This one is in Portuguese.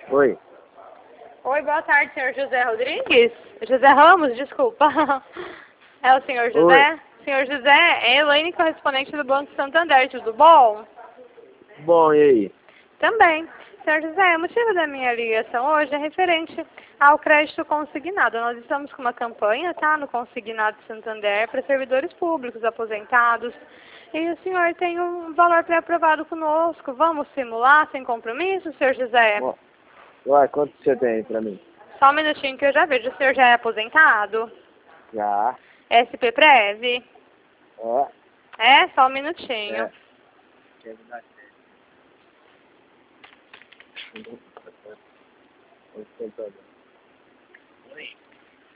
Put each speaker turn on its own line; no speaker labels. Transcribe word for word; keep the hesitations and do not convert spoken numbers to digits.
Oi.
Oi, boa tarde, senhor José Rodrigues. José Ramos, desculpa. É o senhor José?
Oi.
Senhor José, é Elaine, correspondente do Banco Santander, tudo bom?
Bom, e aí?
Também. Senhor José, o motivo da minha ligação hoje é referente ao crédito consignado. Nós estamos com uma campanha, tá, no Consignado Santander para servidores públicos, aposentados. E o senhor tem um valor pré-aprovado conosco. Vamos simular sem compromisso, senhor José?
Bom, uai, quanto você tem pra mim?
Só um minutinho que eu já vejo. O senhor já é aposentado?
Já.
S P Prev?
Ó.
É? Só um minutinho.
É. Quer me dar certo.